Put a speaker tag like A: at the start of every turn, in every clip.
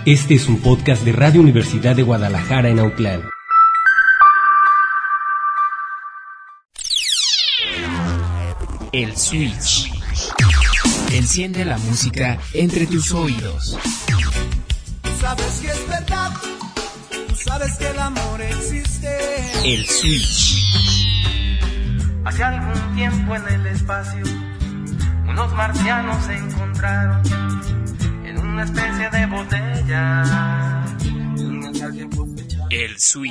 A: Este es un podcast de Radio Universidad de Guadalajara en Autlán.
B: El Switch. Enciende la música entre tus oídos.
C: Tú sabes que es verdad, tú sabes que el amor existe.
B: El Switch.
D: Hace algún tiempo en el espacio, unos marcianos se encontraron en una especie de botella.
B: El Switch.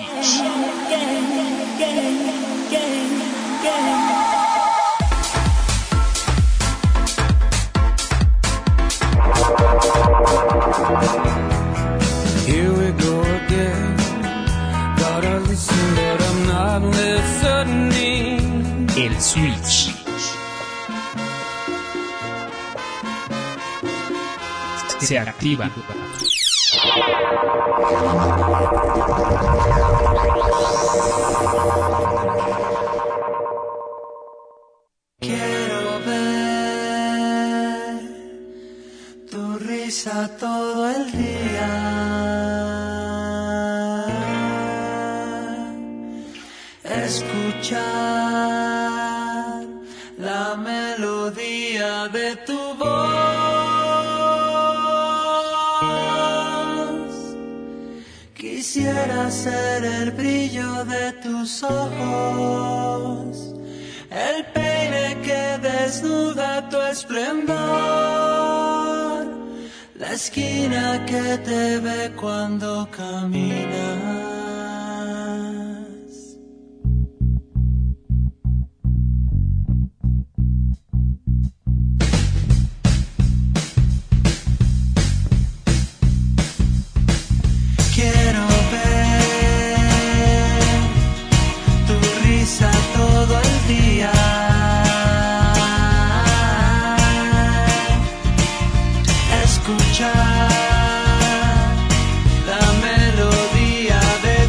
C: Here we go again. Gotta listen, but I'm not listening.
B: El Switch. Se activa.
C: Quiero ver tu risa todo el día, escuchar la melodía de tu voz. Quisiera ser el brillo de tus ojos, el peine que desnuda tu esplendor, la esquina que te ve cuando caminas. Quiero ver tu risa todo el día, escuchar la melodía de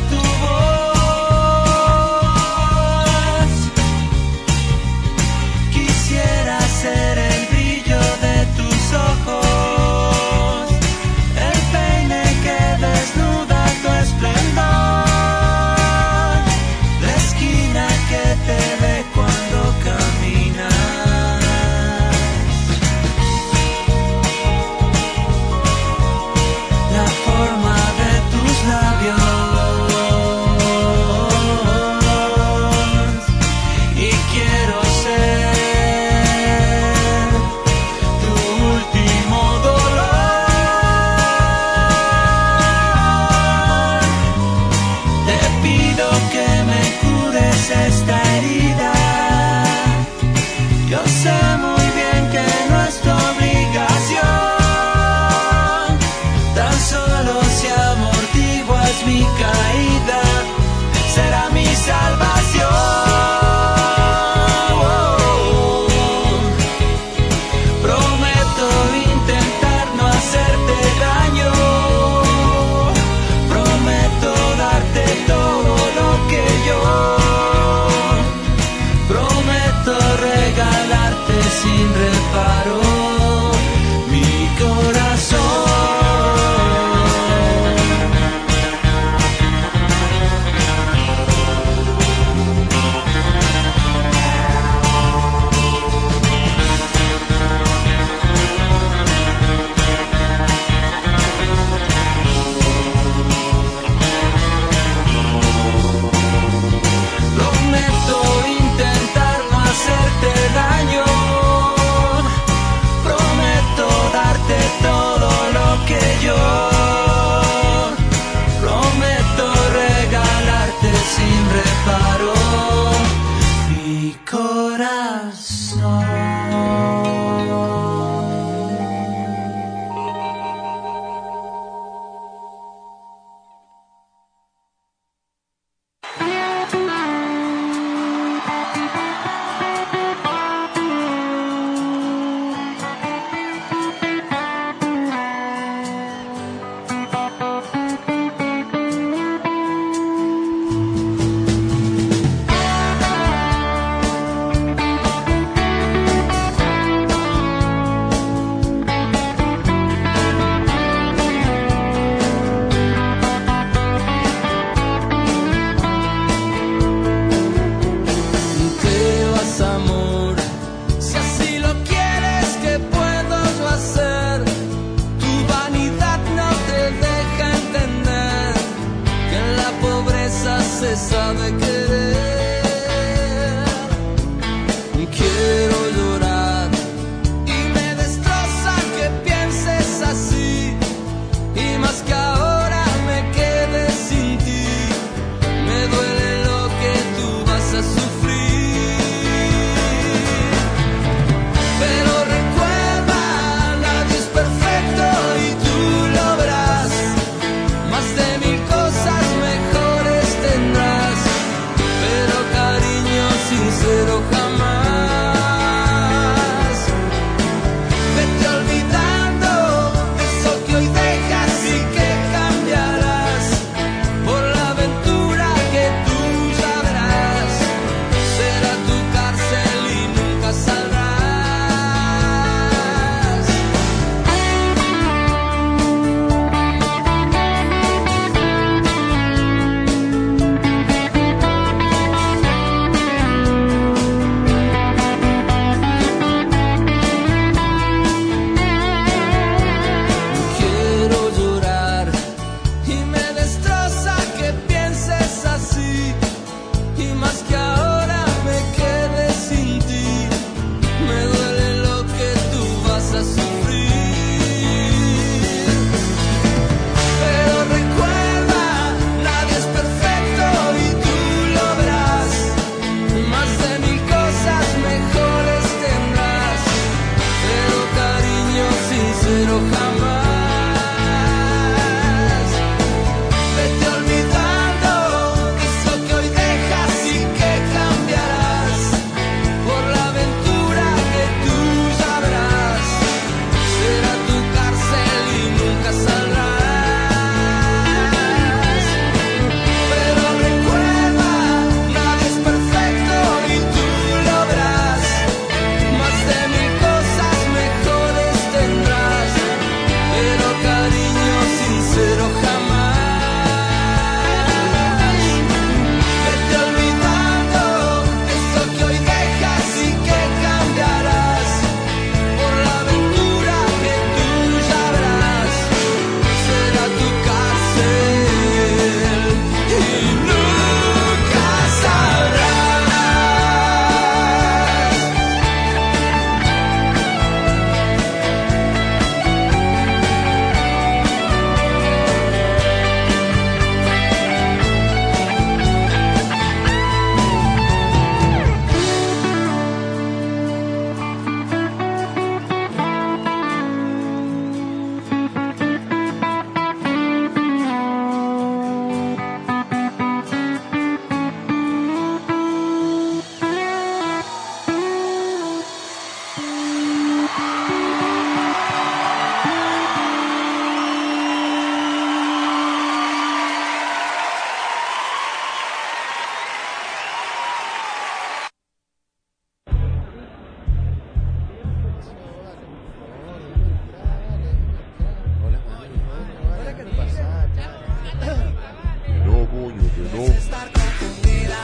E: Estar confundida,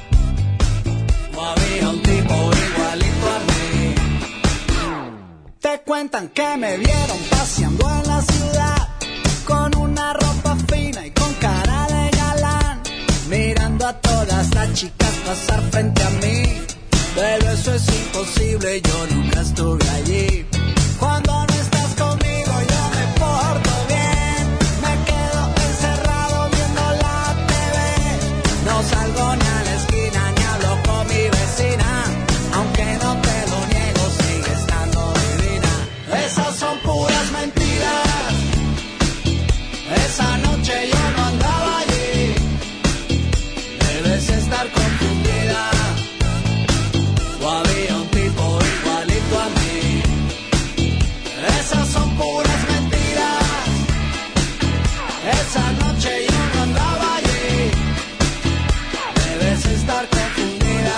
E: o había un tipo igualito a mí. Te cuentan que me vieron paseando en la ciudad con una ropa fina y con cara de galán, mirando a todas las chicas pasar frente a mí. Pero eso es imposible, yo nunca estuve allí. Cuando no estás conmigo yo me porto bien, me quedo encerrado viendo la TV. No salgo ni a la esquina ni hablo con mi vecina, aunque no te lo niego, sigue estando divina. Esas son puras mentiras, esa noche yo no andaba allí. Debes estar confundida, o había un tipo igualito a mí. Esas son puras mentiras, esa noche yo no andaba allí. Debes estar confundida,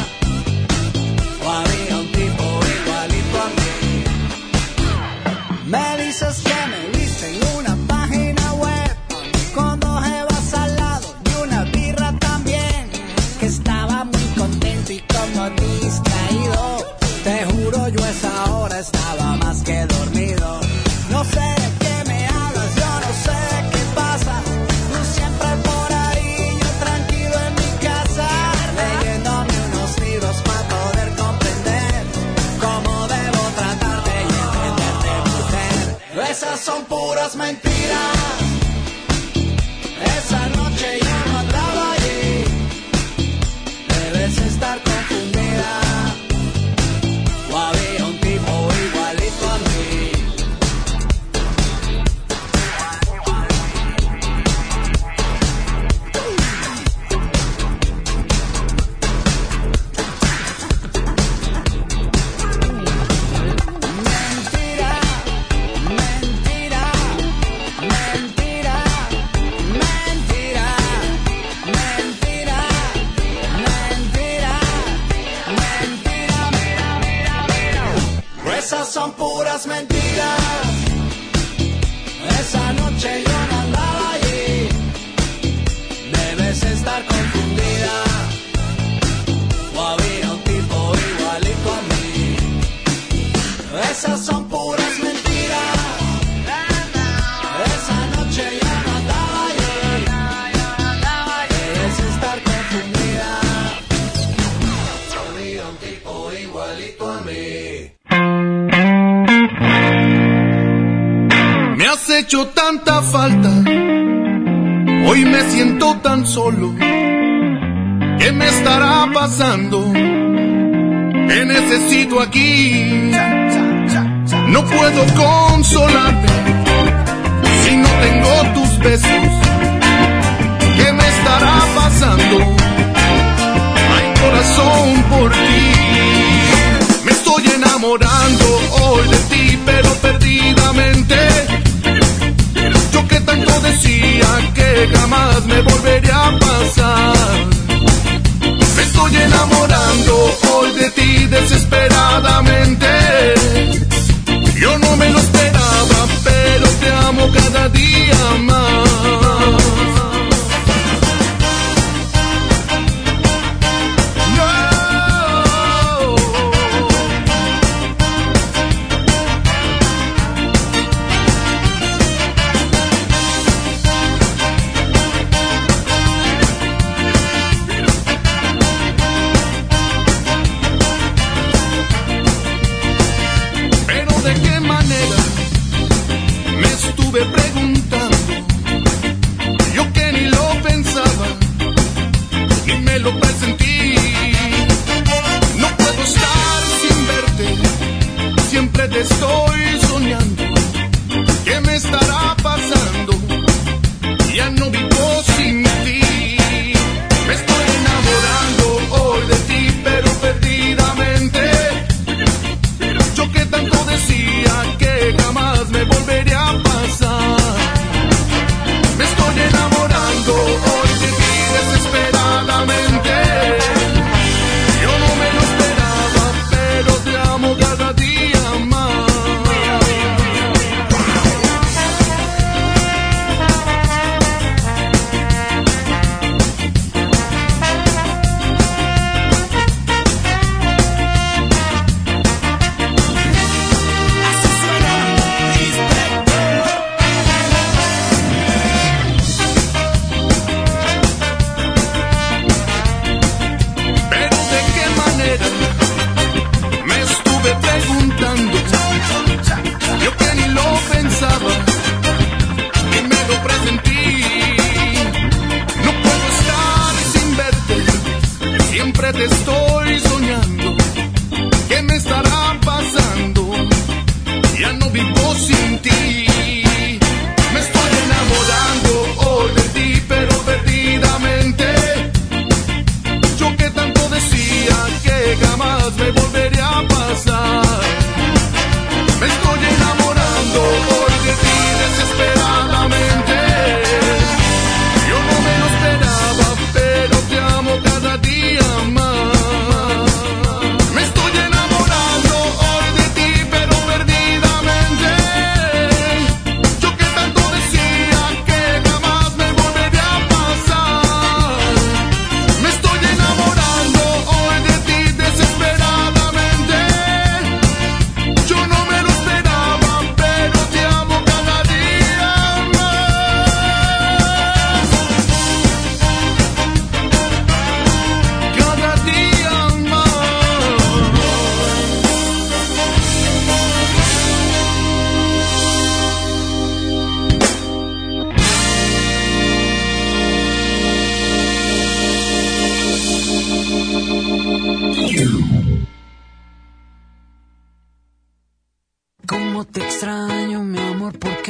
E: o había un tipo igualito a mí. Me dices que me viste en una página web con 2 jevas al lado y una birra también, que estaba muy contento y como distraído. Te juro yo a esa hora estaba más que dormido. No sé de qué me hablas, yo no sé qué pasa. Tú siempre por ahí, yo tranquilo en mi casa, leyéndome unos libros para poder comprender cómo debo tratarte y entenderte, mujer. Esas son puras mentiras, esa noche yo no andaba allí. Debes estar confundida, o había un tipo igualito a mí. Mentira, mentira, mentira, mentira, mentira, mentira, mentira, mira, mira, mira. Esas son puras mentiras, esa noche yo no andaba allí. Debes estar confundida, o había un tipo igualito a mí. Esas son puras mentiras, esa noche yo no andaba allí. Debes estar confundida, o había un tipo igualito a mí.
F: Me has hecho tanta falta, hoy me siento tan solo. ¿Qué me estará pasando? Te necesito aquí. No puedo consolarme si no tengo tus besos. ¿Qué me estará pasando? Hay corazón por ti. Me estoy enamorando hoy de ti, pero perdidamente. Yo que tanto decía que jamás me volvería a pasar. Me estoy enamorando hoy de ti desesperadamente. Yo no me lo esperaba, pero te amo cada día más. Preguntando, yo que ni lo pensaba, ni me lo presentí. No puedo estar sin verte, siempre te estoy soñando. ¿Qué me estará pasando? Ya no vivo sin ti. Me estoy enamorando hoy de ti, pero perdidamente. Yo que tanto decía que jamás me volvería a pasar.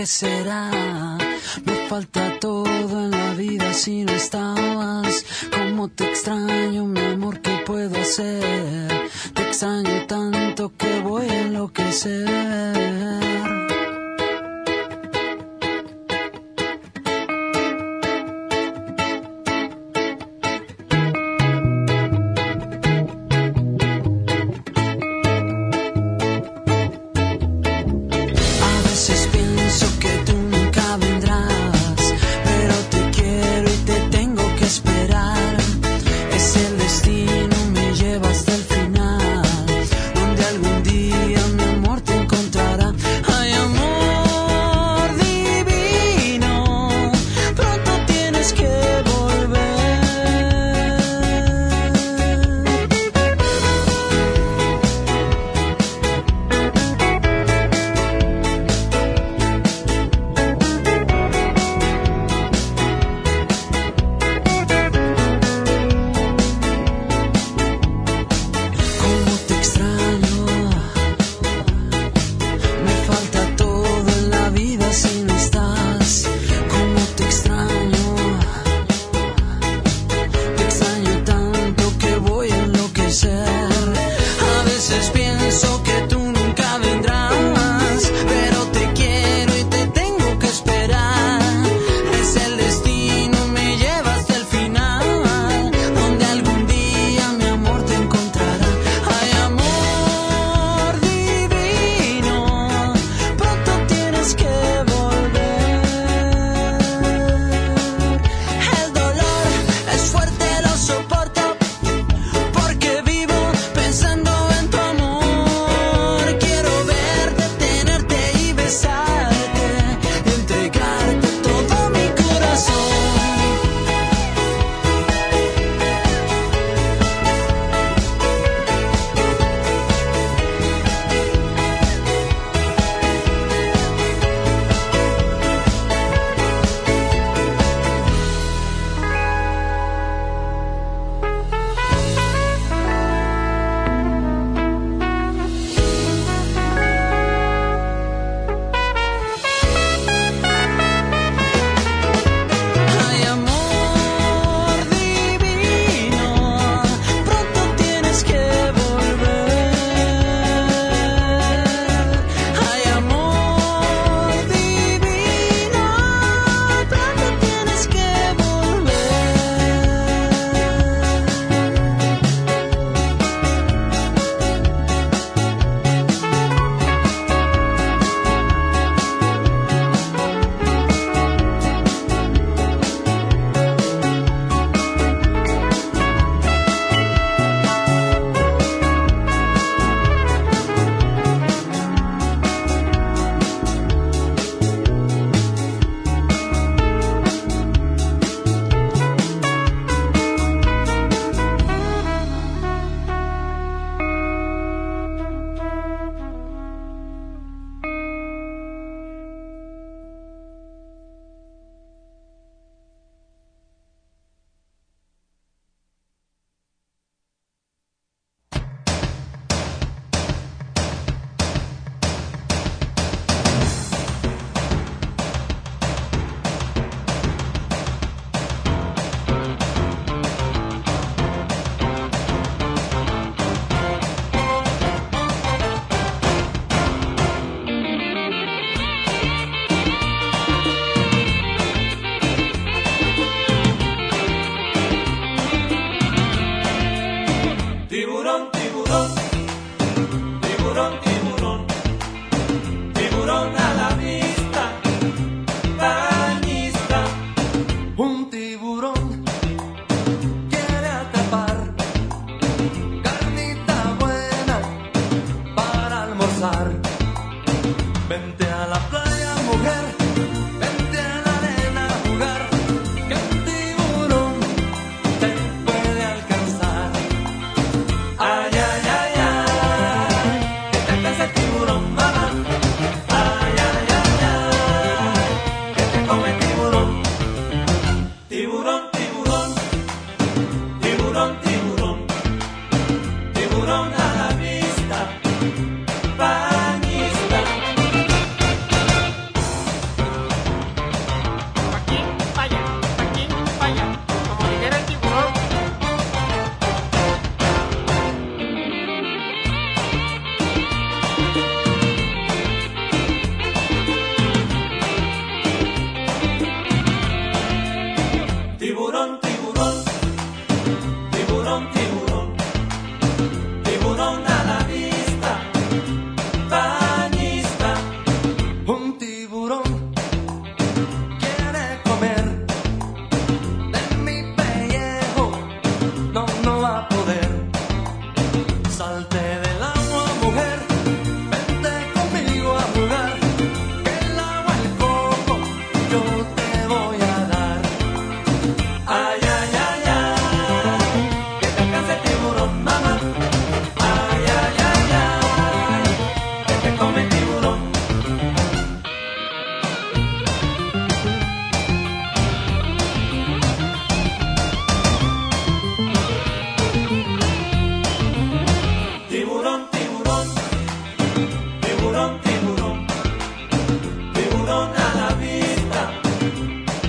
E: ¿qué será? Me falta todo en la vida si no estabas. Cómo te extraño, mi amor, ¿qué puedo hacer? Te extraño tanto que voy a enloquecer. Donde algún día mi amor te encontrará. Ay,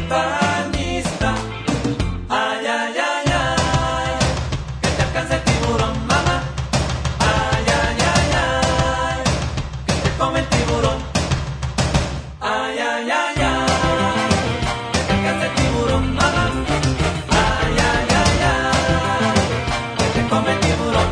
C: bañista. Ay, ay, ay, ay, que te alcance el tiburón, mamá. Ay, ay, ay, ay, que te come el tiburón. Ay, ay, ay, ay, que te alcance el tiburón, mamá. Ay, ay, ay, ay, que te come el tiburón.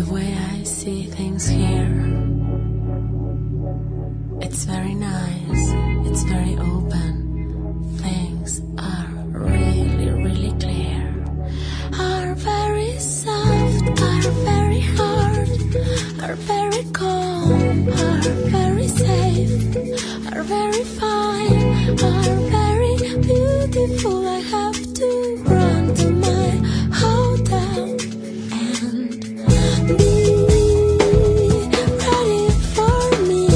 G: The way I see things here, it's very nice, it's very open. Things are really, really clear. Are very soft, are very hard, are very calm, are very safe, are very fine, are very beautiful. I have to run to my hotel and be ready for me,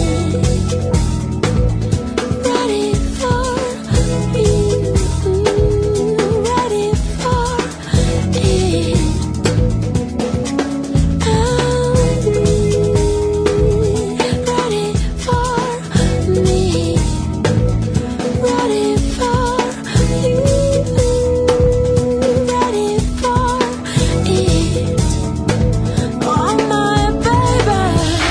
G: ready for you, ready for it, and ready for me, ready for you, ready for it. Oh my baby.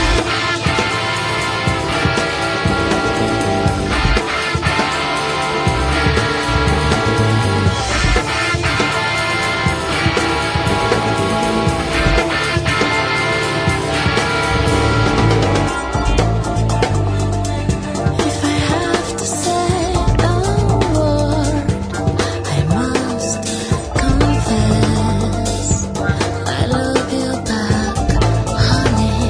G: If I have to say a word, I must confess I love you back, honey.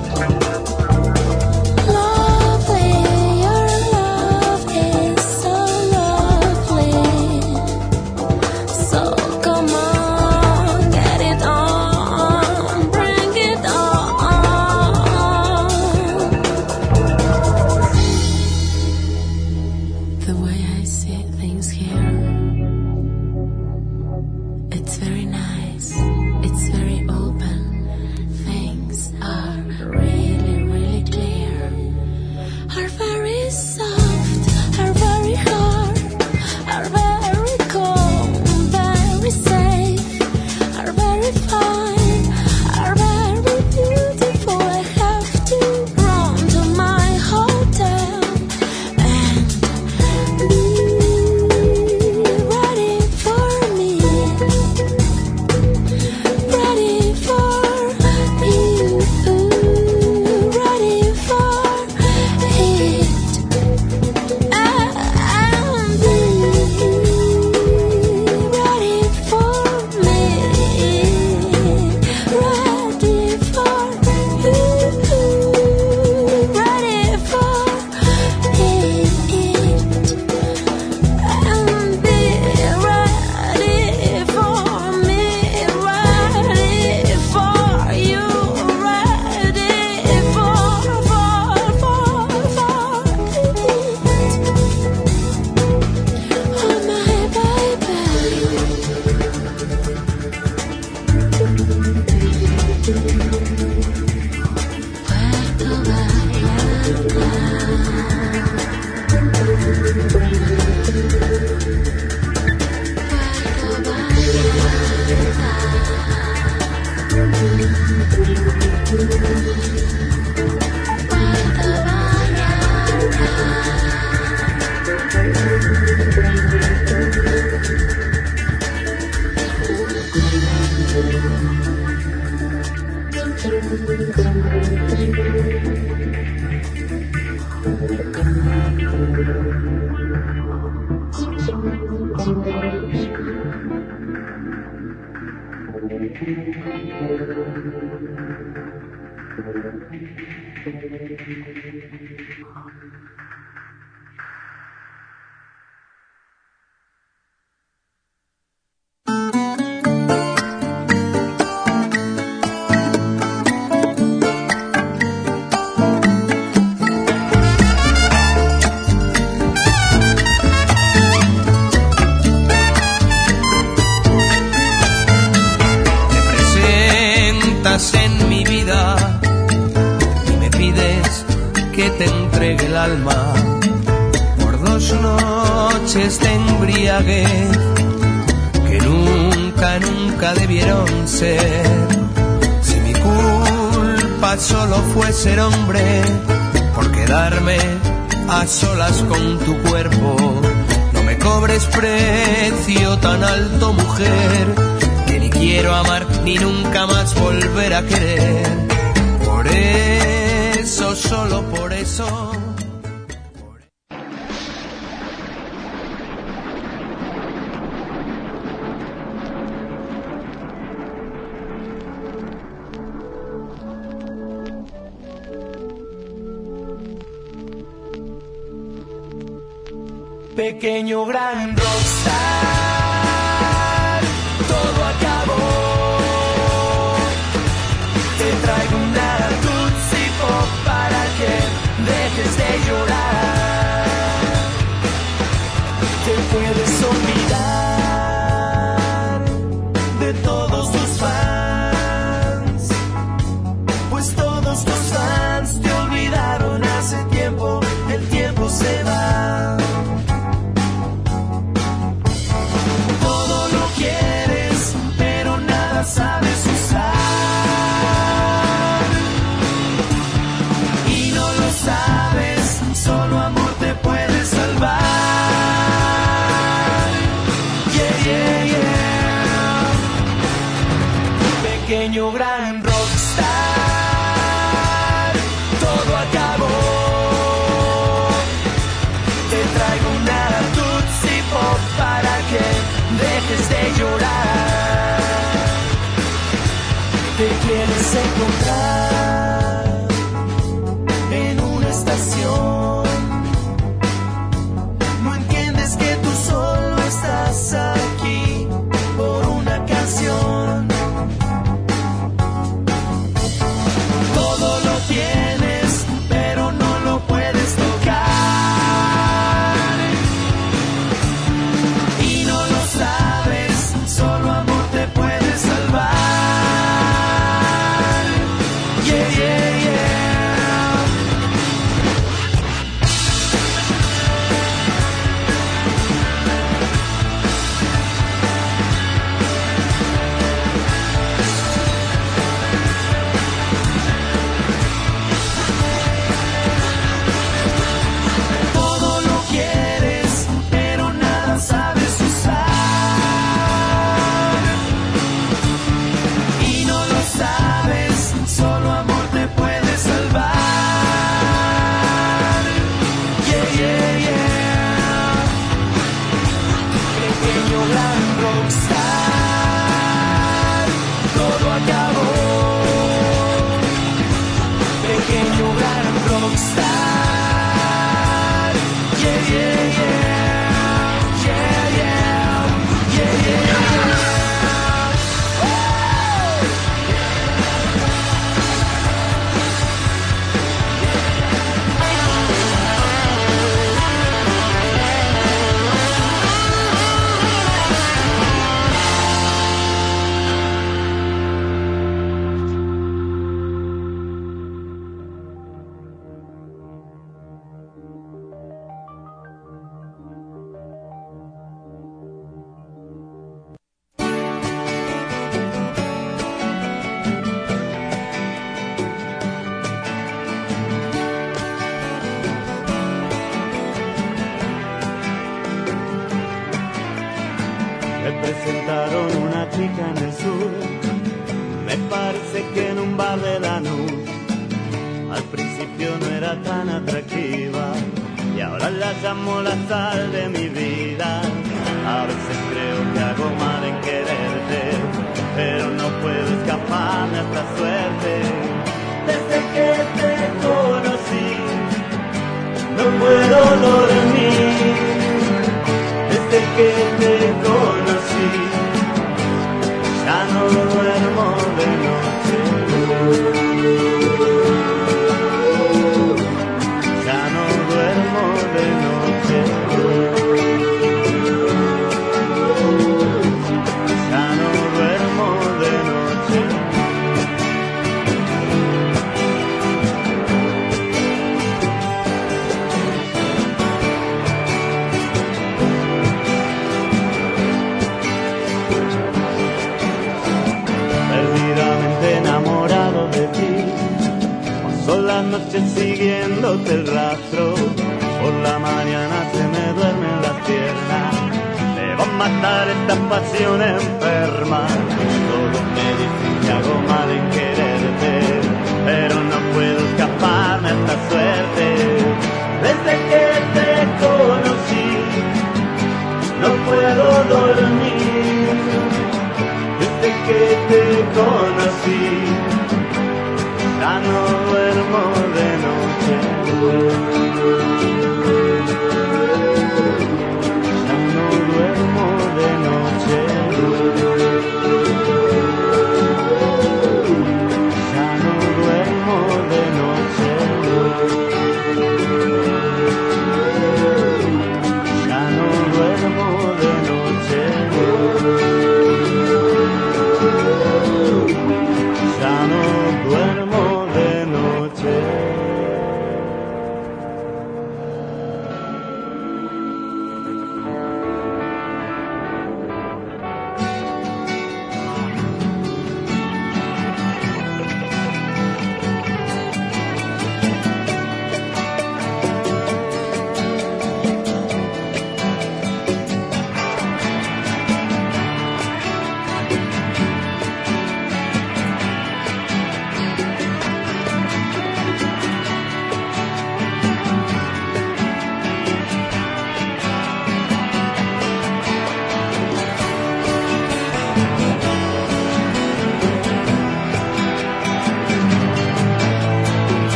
G: Lovely, your love is so lovely. So come on, get it on, bring it on. The way I see things here, it's very nice, it's very open. Things are really, really clear. Are very soft, are very hard, are very calm, very safe, are very fine, are very beautiful. I have to run to my hotel and be ready for me, ready for you, ready for it, and be ready for me, ready for you, ready for it. And be ready for me, ready for you, ready for it. Oh my
H: Te presentas en mi vida y me pides que te entregue el alma por 2 noches de embriaguez que nunca, nunca debieron ser. Si mi culpa solo fue ser hombre por quedarme a solas con tu cuerpo, no me cobres precio tan alto, mujer, que que ni quiero amar ni nunca más volver a querer. Por eso, solo por eso.
E: Pequeño gran rockstar, todo acabó. Te traigo una Tootsie Pop para que dejes de llorar. Te puedes olvidar de todos tus fans, pues todos tus fans te olvidaron hace tiempo. El tiempo se va. Sabes usar y no lo sabes, solo amor te puede salvar. Yeah, yeah, yeah. Pequeño gran rockstar, todo acabó. Te traigo una Tootsie Pop para que dejes de llorar. Te quieres encontrar en una estación. No entiendes que tú solo estás aquí por una canción. Todo lo tienes, pero no lo puedes tocar. Y no lo sabes, solo amor te puede salvar.
I: Me presentaron una chica en el sur, me parece que en un bar de Lanús. Al principio no era tan atractiva y ahora la llamo la sal de mi vida. A veces creo que hago mal en quererte, pero no puedo escaparme a esta suerte. Desde que te conocí, no puedo dormir. Desde que te conocí, ya no duermo de noche. Ya no duermo de noche. Ya no duermo de noche. Enamorado de ti, paso las noches siguiéndote el rastro. Por la mañana se me duermen las piernas, te van matar esta pasión enferma. Todos me dicen que hago mal en quererte, pero no puedo escaparme a esta suerte. Desde que te conocí, no puedo dormir. Desde que te conocí, ya no duermo de noche. Ya no duermo de noche. Ya no duermo de noche. Ya no duermo de noche. Ya no duermo de noche.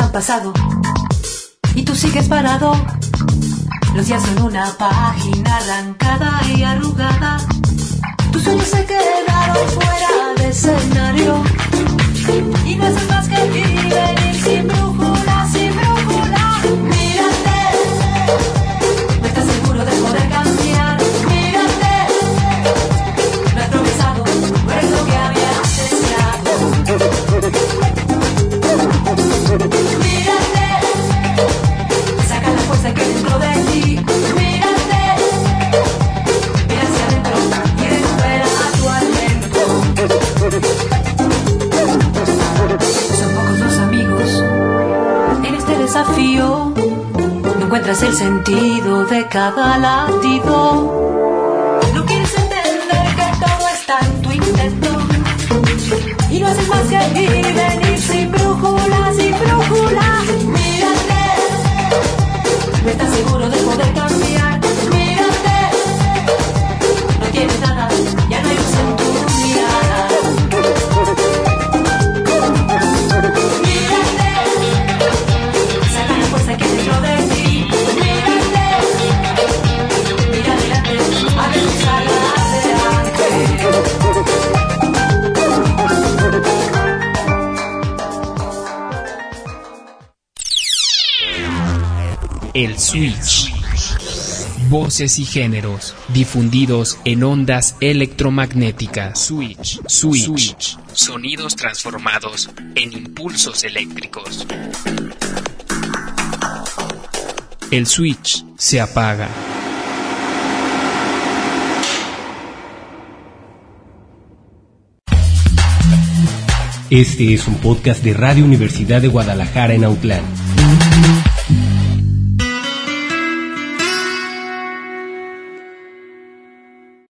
J: han pasado y tú sigues parado. Los días son una página arrancada y arrugada. Tus sueños se quedaron fuera de escenario y no haces más que ir y venir sin brújula, sin brújula. Mírate, no estás seguro de poder cambiar. Mírate, no has progresado, no eres lo que habías deseado. Mírate, saca la fuerza que hay dentro de ti. Mírate, mira hacia adentro y recupera tu aliento. Son pocos los amigos en este desafío. No encuentras el sentido de cada latido. No quieres entender que todo está en tu intento y no haces más que ir y venir sin brújula, sin brújula. Mírate, no estás seguro de poder cambiar. Mírate, no tienes nada, ya no hay luz en tu mirada. Mírate, saca la fuerza que hay dentro de ti. Mírate, mira adelante, abre tus alas adelante.
B: El Switch. Voces y géneros difundidos en ondas electromagnéticas. Switch. Sonidos transformados en impulsos eléctricos. El switch se apaga.
A: Este es un podcast de Radio Universidad de Guadalajara en Autlán.